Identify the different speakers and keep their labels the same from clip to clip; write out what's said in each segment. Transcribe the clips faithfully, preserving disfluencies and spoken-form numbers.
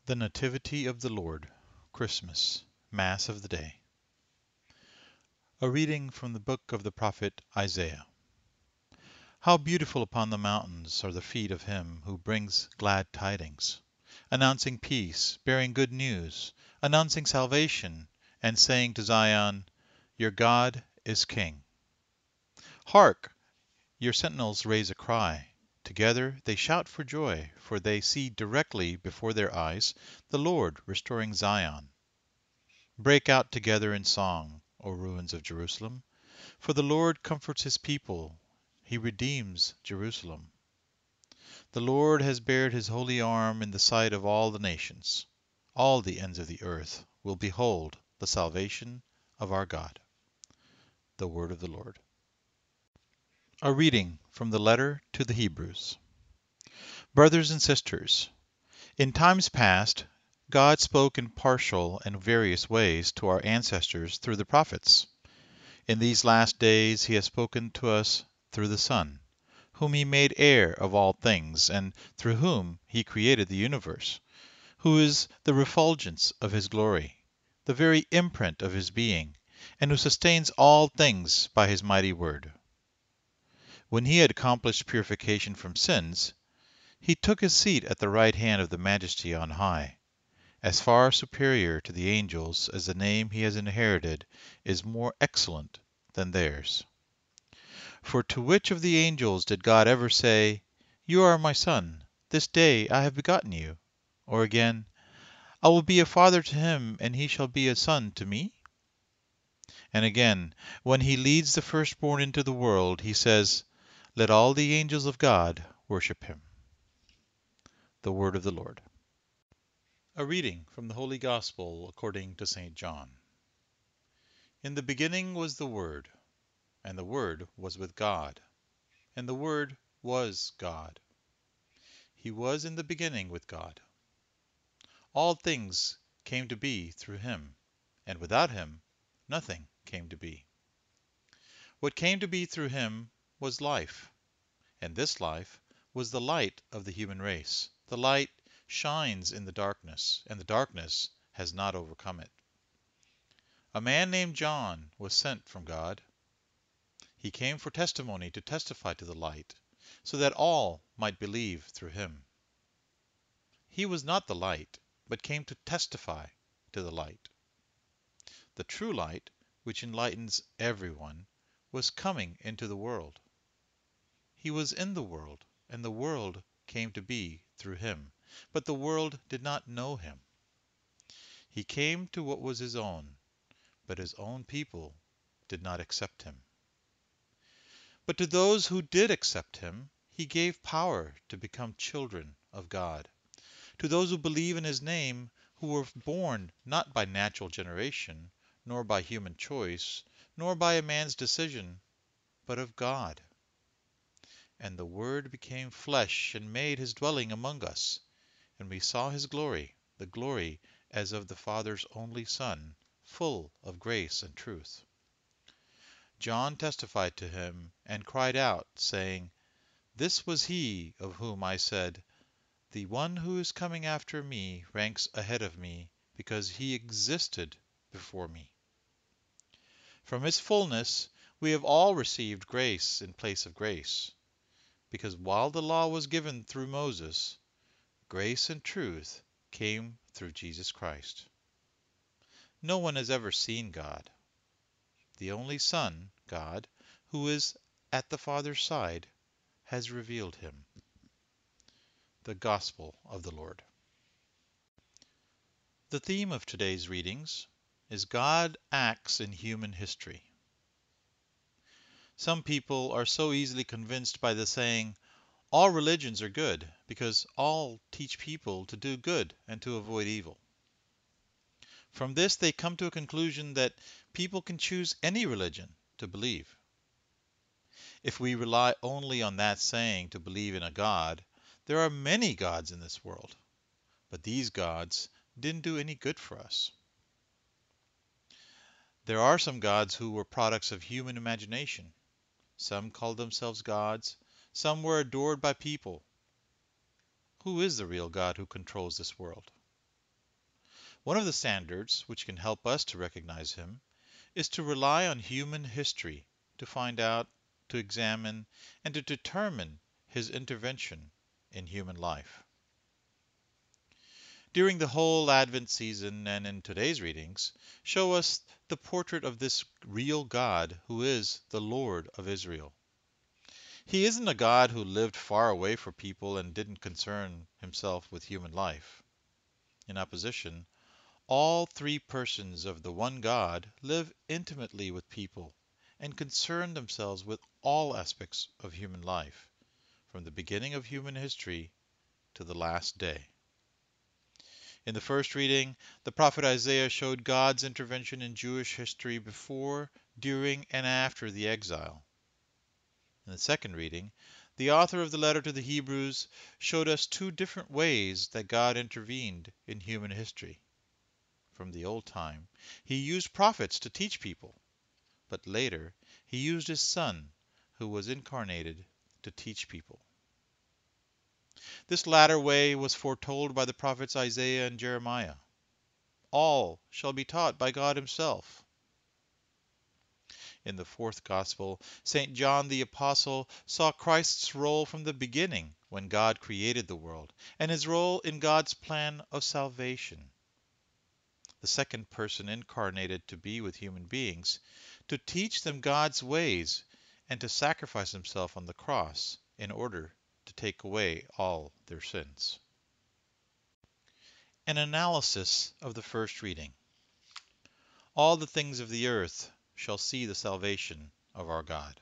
Speaker 1: The Nativity of the Lord, Christmas, Mass of the Day. A reading from the book of the prophet Isaiah. How beautiful upon the mountains are the feet of him who brings glad tidings, announcing peace, bearing good news, announcing salvation, and saying to Zion, Your God is King. Hark! Your sentinels raise a cry. Together they shout for joy, for they see directly before their eyes the Lord restoring Zion. Break out together in song, O ruins of Jerusalem, for the Lord comforts his people, he redeems Jerusalem. The Lord has bared his holy arm in the sight of all the nations. All the ends of the earth will behold the salvation of our God. The word of the Lord. A reading from the letter to the Hebrews. Brothers and sisters, in times past, God spoke in partial and various ways to our ancestors through the prophets. In these last days he has spoken to us through the Son, whom he made heir of all things, and through whom he created the universe, who is the refulgence of his glory, the very imprint of his being, and who sustains all things by his mighty word. When he had accomplished purification from sins, he took his seat at the right hand of the Majesty on high, as far superior to the angels as the name he has inherited is more excellent than theirs. For to which of the angels did God ever say, You are my Son, this day I have begotten you? Or again, I will be a father to him, and he shall be a son to me? And again, when he leads the firstborn into the world, he says, Let all the angels of God worship him. The word of the Lord. A reading from the Holy Gospel according to Saint John. In the beginning was the Word, and the Word was with God, and the Word was God. He was in the beginning with God. All things came to be through him, and without him nothing came to be. What came to be through him was life, and this life was the light of the human race. The light shines in the darkness, and the darkness has not overcome it. A man named John was sent from God. He came for testimony to testify to the light, so that all might believe through him. He was not the light, but came to testify to the light. The true light, which enlightens everyone, was coming into the world. He was in the world, and the world came to be through him, but the world did not know him. He came to what was his own, but his own people did not accept him. But to those who did accept him, he gave power to become children of God. To those who believe in his name, who were born not by natural generation, nor by human choice, nor by a man's decision, but of God. And the Word became flesh and made his dwelling among us, and we saw his glory, the glory as of the Father's only Son, full of grace and truth. John testified to him, and cried out, saying, This was he of whom I said, The one who is coming after me ranks ahead of me, because he existed before me. From his fullness we have all received grace in place of grace, because while the law was given through Moses, grace and truth came through Jesus Christ. No one has ever seen God. The only Son, God, who is at the Father's side, has revealed him. The Gospel of the Lord. The theme of today's readings is God acts in human history. Some people are so easily convinced by the saying, all religions are good, because all teach people to do good and to avoid evil. From this they come to a conclusion that people can choose any religion to believe. If we rely only on that saying to believe in a God, there are many gods in this world, but these gods didn't do any good for us. There are some gods who were products of human imagination. Some called themselves gods, some were adored by people. Who is the real God who controls this world? One of the standards which can help us to recognize him is to rely on human history to find out, to examine, and to determine his intervention in human life. During the whole Advent season and in today's readings, show us the portrait of this real God who is the Lord of Israel. He isn't a God who lived far away from people and didn't concern himself with human life. In opposition, all three persons of the one God live intimately with people and concern themselves with all aspects of human life, from the beginning of human history to the last day. In the first reading, the prophet Isaiah showed God's intervention in Jewish history before, during, and after the exile. In the second reading, the author of the letter to the Hebrews showed us two different ways that God intervened in human history. From the old time, he used prophets to teach people, but later he used his Son, who was incarnated, to teach people. This latter way was foretold by the prophets Isaiah and Jeremiah. All shall be taught by God himself. In the fourth Gospel, Saint John the Apostle saw Christ's role from the beginning when God created the world, and his role in God's plan of salvation. The second person incarnated to be with human beings, to teach them God's ways, and to sacrifice himself on the cross in order to take away all their sins. An analysis of the first reading. All the things of the earth shall see the salvation of our God.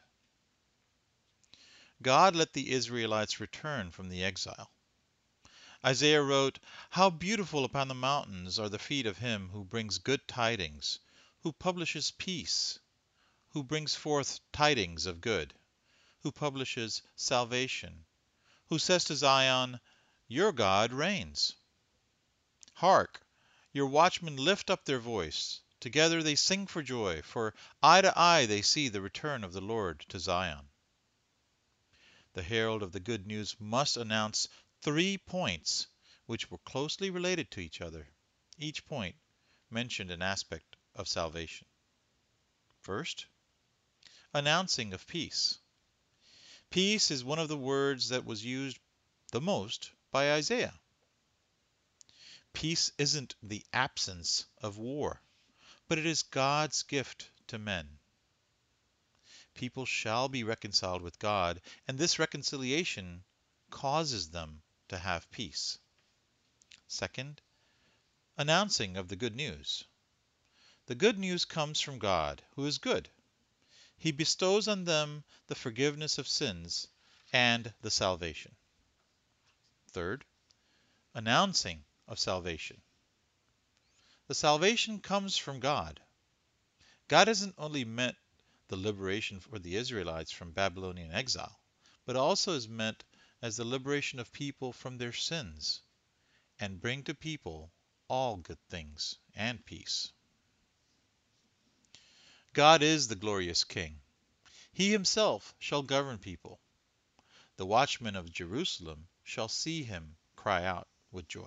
Speaker 1: God let the Israelites return from the exile. Isaiah wrote, "How beautiful upon the mountains are the feet of him who brings good tidings, who publishes peace, who brings forth tidings of good, who publishes salvation, who says to Zion, Your God reigns. Hark, your watchmen lift up their voice. Together they sing for joy, for eye to eye they see the return of the Lord to Zion." The herald of the good news must announce three points which were closely related to each other. Each point mentioned an aspect of salvation. First, announcing of peace. Peace is one of the words that was used the most by Isaiah. Peace isn't the absence of war, but it is God's gift to men. People shall be reconciled with God, and this reconciliation causes them to have peace. Second, announcing of the good news. The good news comes from God, who is good. He bestows on them the forgiveness of sins and the salvation. Third, announcing of salvation. The salvation comes from God. God hasn't only meant the liberation for the Israelites from Babylonian exile, but also is meant as the liberation of people from their sins, and bring to people all good things and peace. God is the glorious King. He himself shall govern people. The watchmen of Jerusalem shall see him cry out with joy.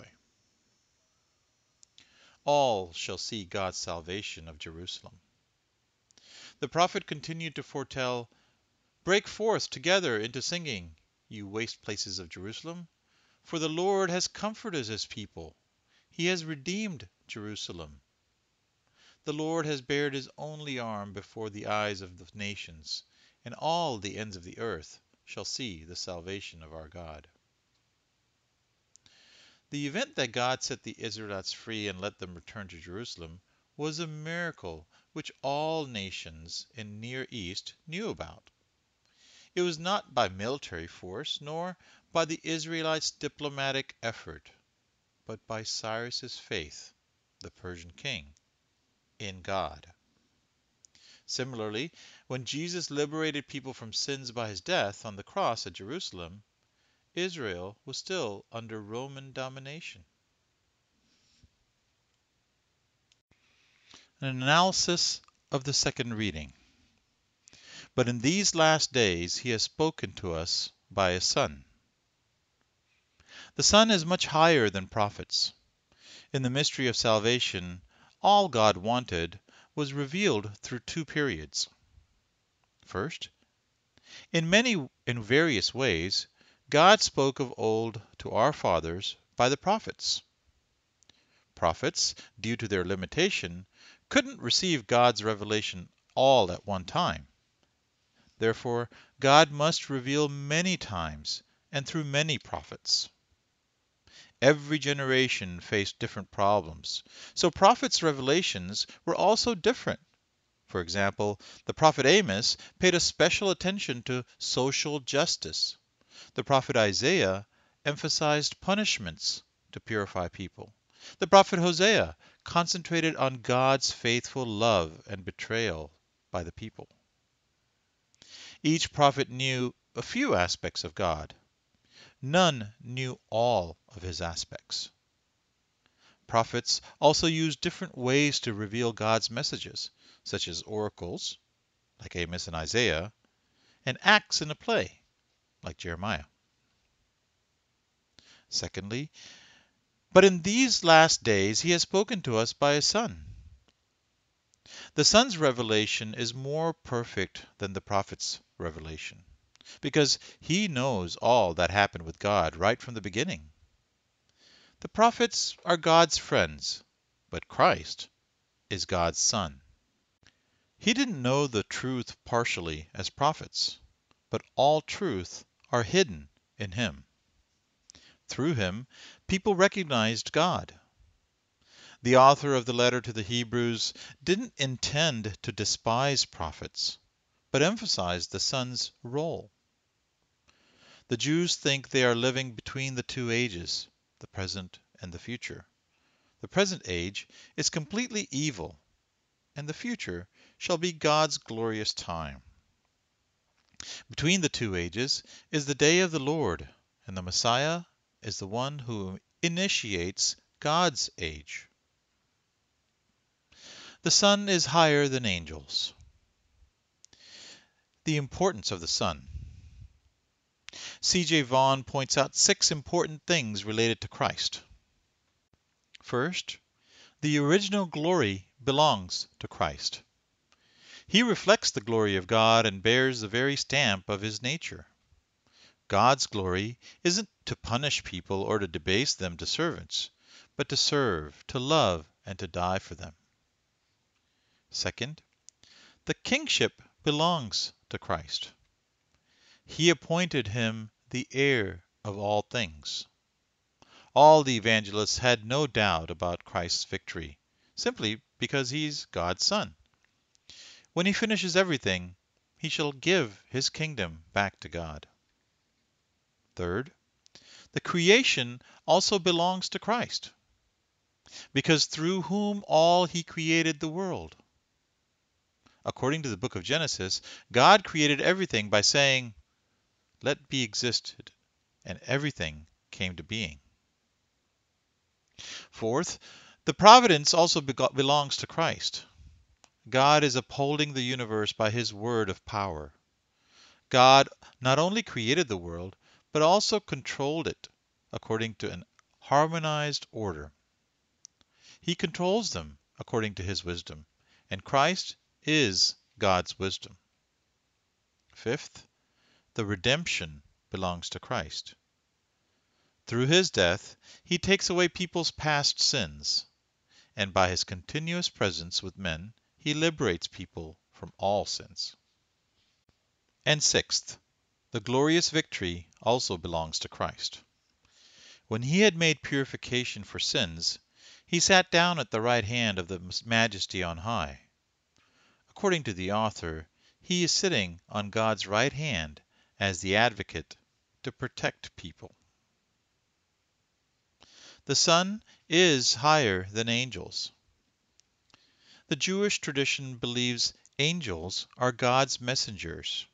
Speaker 1: All shall see God's salvation of Jerusalem. The prophet continued to foretell, "Break forth together into singing, you waste places of Jerusalem, for the Lord has comforted his people. He has redeemed Jerusalem. The Lord has bared his only arm before the eyes of the nations, and all the ends of the earth shall see the salvation of our God." The event that God set the Israelites free and let them return to Jerusalem was a miracle which all nations in Near East knew about. It was not by military force, nor by the Israelites' diplomatic effort, but by Cyrus's faith, the Persian king, in God. Similarly, when Jesus liberated people from sins by his death on the cross at Jerusalem, Israel was still under Roman domination. An analysis of the second reading. But in these last days he has spoken to us by a Son. The Son is much higher than prophets. In the mystery of salvation, all God wanted was revealed through two periods. First, in many in various ways, God spoke of old to our fathers by the prophets. Prophets, due to their limitation, couldn't receive God's revelation all at one time. Therefore, God must reveal many times and through many prophets. Every generation faced different problems, so prophets' revelations were also different. For example, the prophet Amos paid a special attention to social justice. The prophet Isaiah emphasized punishments to purify people. The prophet Hosea concentrated on God's faithful love and betrayal by the people. Each prophet knew a few aspects of God. None knew all of his aspects. Prophets also used different ways to reveal God's messages, such as oracles, like Amos and Isaiah, and acts in a play, like Jeremiah. Secondly, but in these last days he has spoken to us by his Son. The Son's revelation is more perfect than the prophet's revelation, because he knows all that happened with God right from the beginning. The prophets are God's friends, but Christ is God's Son. He didn't know the truth partially as prophets, but all truth are hidden in him. Through him, people recognized God. The author of the letter to the Hebrews didn't intend to despise prophets, but emphasized the Son's role. The Jews think they are living between the two ages, the present and the future. The present age is completely evil, and the future shall be God's glorious time. Between the two ages is the day of the Lord, and the Messiah is the one who initiates God's age. The Son is higher than angels. The importance of the Son. C J Vaughan points out six important things related to Christ. First, the original glory belongs to Christ. He reflects the glory of God and bears the very stamp of his nature. God's glory isn't to punish people or to debase them to servants, but to serve, to love, and to die for them. Second, the kingship belongs to Christ. He appointed him the heir of all things. All the evangelists had no doubt about Christ's victory, simply because he's God's Son. When he finishes everything, he shall give his kingdom back to God. Third, the creation also belongs to Christ, because through whom all he created the world. According to the book of Genesis, God created everything by saying, "Let be existed," and everything came to being. Fourth, the providence also belongs to Christ. God is upholding the universe by his word of power. God not only created the world, but also controlled it according to an harmonized order. He controls them according to his wisdom, and Christ is God's wisdom. Fifth, the redemption belongs to Christ. Through his death, he takes away people's past sins, and by his continuous presence with men, he liberates people from all sins. And sixth, the glorious victory also belongs to Christ. When he had made purification for sins, he sat down at the right hand of the Majesty on high. According to the author, he is sitting on God's right hand as the advocate to protect people. The Son is higher than angels. The Jewish tradition believes angels are God's messengers,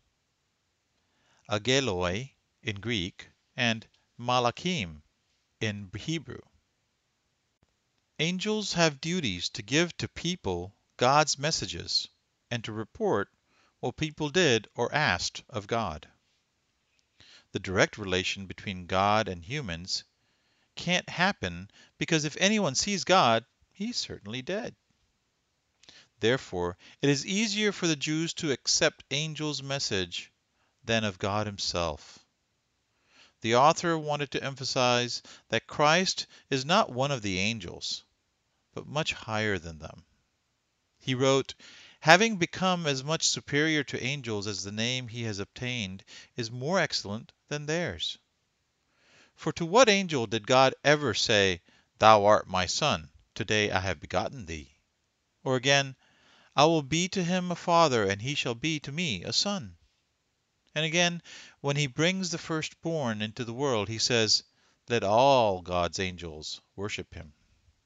Speaker 1: ageloi in Greek and malachim in Hebrew. Angels have duties to give to people God's messages and to report what people did or asked of God. The direct relation between God and humans can't happen because if anyone sees God, he's certainly dead. Therefore, it is easier for the Jews to accept angels' message than of God himself. The author wanted to emphasize that Christ is not one of the angels, but much higher than them. He wrote, "Having become as much superior to angels as the name he has obtained is more excellent than theirs. For to what angel did God ever say, 'Thou art my son, today I have begotten thee'? Or again, 'I will be to him a father, and he shall be to me a son'? And again, when he brings the firstborn into the world, he says, 'Let all God's angels worship him.'"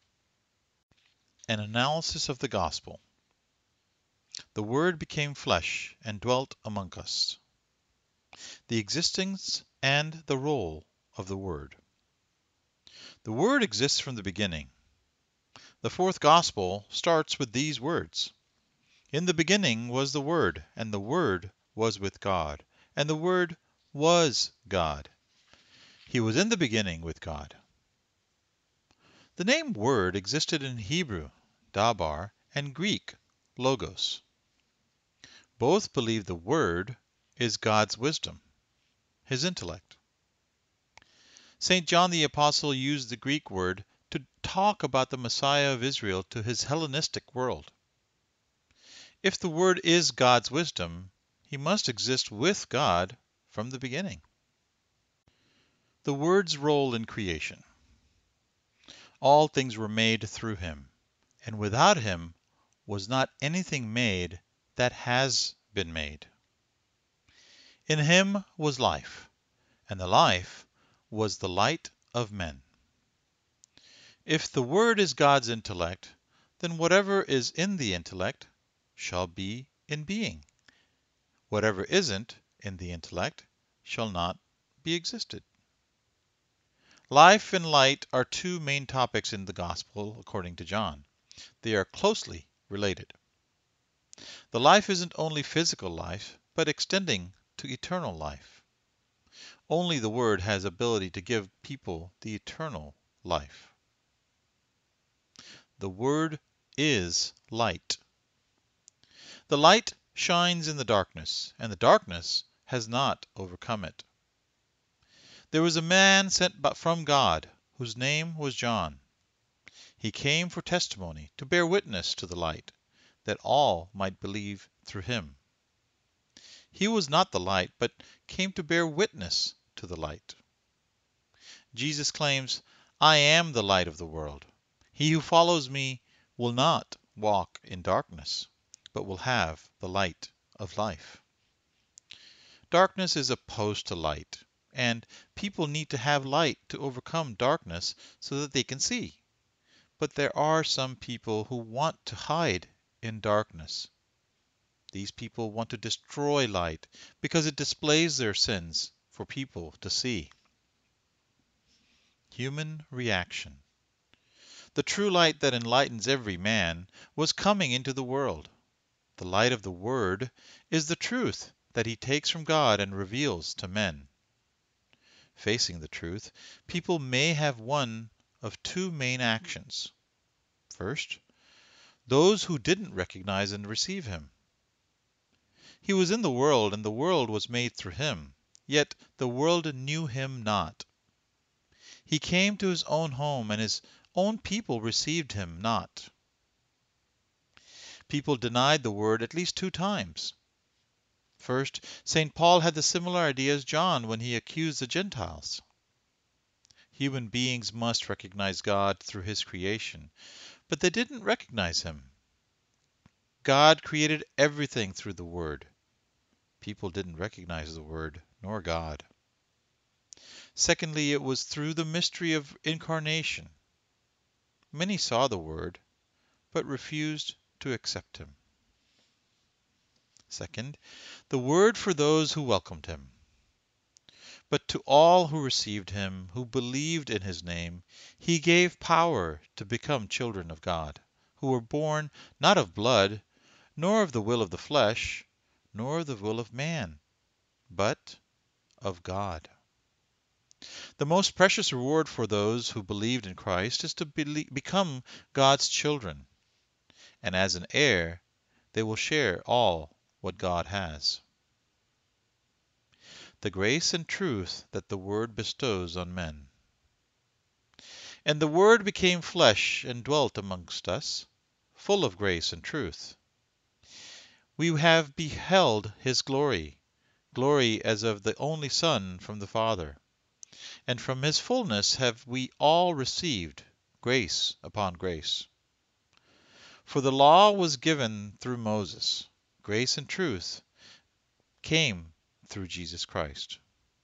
Speaker 1: An analysis of the Gospel. The Word became flesh and dwelt among us. The existence and the role of the Word. The Word exists from the beginning. The fourth Gospel starts with these words: "In the beginning was the Word, and the Word was with God, and the Word was God. He was in the beginning with God." The name Word existed in Hebrew, dabar, and Greek, logos. Both believe the Word is God's wisdom, his intellect. Saint John the Apostle used the Greek word to talk about the Messiah of Israel to his Hellenistic world. If the Word is God's wisdom, he must exist with God from the beginning. The Word's role in creation. All things were made through him, and without him was not anything made that has been made. In him was life, and the life was the light of men. If the Word is God's intellect, then whatever is in the intellect shall be in being. Whatever isn't in the intellect shall not be existed. Life and light are two main topics in the Gospel according to John. They are closely related. The life isn't only physical life, but extending to eternal life. Only the Word has ability to give people the eternal life. The Word is light. The light shines in the darkness, and the darkness has not overcome it. There was a man sent from God, whose name was John. He came for testimony, to bear witness to the light, that all might believe through him. He was not the light, but came to bear witness to the light. Jesus claims, "I am the light of the world. He who follows me will not walk in darkness, but will have the light of life." Darkness is opposed to light, and people need to have light to overcome darkness so that they can see. But there are some people who want to hide in darkness. These people want to destroy light because it displays their sins for people to see. Human reaction. The true light that enlightens every man was coming into the world. The light of the Word is the truth that he takes from God and reveals to men. Facing the truth, people may have one of two main actions. First, those who didn't recognize and receive him. He was in the world, and the world was made through him, yet the world knew him not. He came to his own home, and his own people received him not. People denied the Word at least two times. First, Saint Paul had the similar idea as John when he accused the Gentiles. Human beings must recognize God through his creation, but they didn't recognize him. God created everything through the Word. People didn't recognize the Word nor God. Secondly, it was through the mystery of incarnation. Many saw the Word, but refused to accept him. Second, the Word for those who welcomed him. But to all who received him, who believed in his name, he gave power to become children of God, who were born not of blood, nor of the will of the flesh, nor of the will of man, but of God. The most precious reward for those who believed in Christ is to be become God's children, and as an heir, they will share all what God has. The grace and truth that the Word bestows on men. And the Word became flesh and dwelt amongst us, full of grace and truth. We have beheld his glory, glory as of the only Son from the Father. And from his fullness have we all received grace upon grace. For the law was given through Moses. Grace and truth came through Jesus Christ.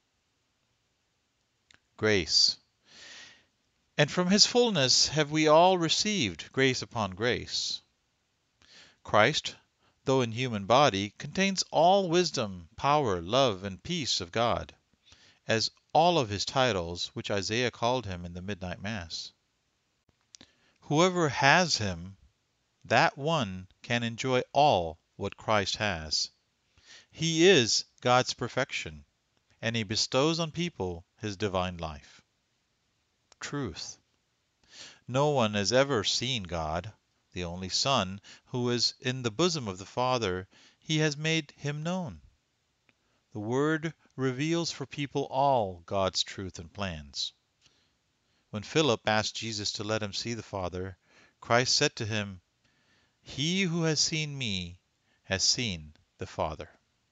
Speaker 1: Grace. And from his fullness have we all received grace upon grace. Christ, though in human body, contains all wisdom, power, love, and peace of God, as all of his titles which Isaiah called him in the midnight mass. Whoever has him, that one can enjoy all what Christ has. He is God's perfection, and he bestows on people his divine life. Truth. No one has ever seen God, the only Son, who is in the bosom of the Father. He has made him known. The Word reveals for people all God's truth and plans. When Philip asked Jesus to let him see the Father, Christ said to him, "He who has seen me has seen the Father."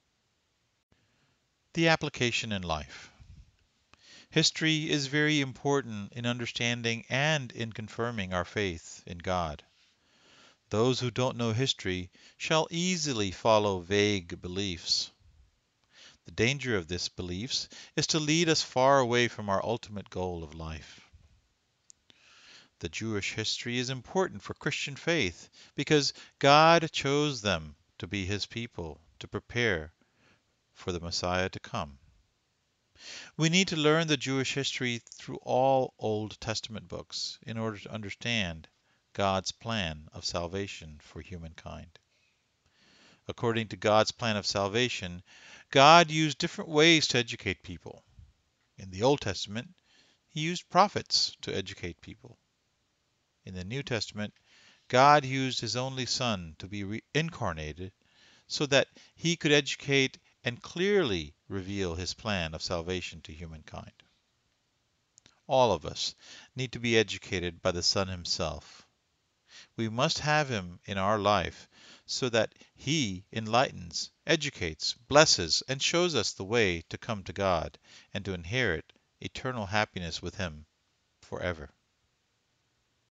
Speaker 1: The application in life. History is very important in understanding and in confirming our faith in God. Those who don't know history shall easily follow vague beliefs. The danger of these beliefs is to lead us far away from our ultimate goal of life. The Jewish history is important for Christian faith because God chose them to be his people, to prepare for the Messiah to come. We need to learn the Jewish history through all Old Testament books in order to understand God's plan of salvation for humankind. According to God's plan of salvation, God used different ways to educate people. In the Old Testament, he used prophets to educate people. In the New Testament, God used his only Son to be reincarnated so that he could educate and clearly reveal his plan of salvation to humankind. All of us need to be educated by the Son himself. We must have him in our life so that he enlightens, educates, blesses, and shows us the way to come to God and to inherit eternal happiness with him forever.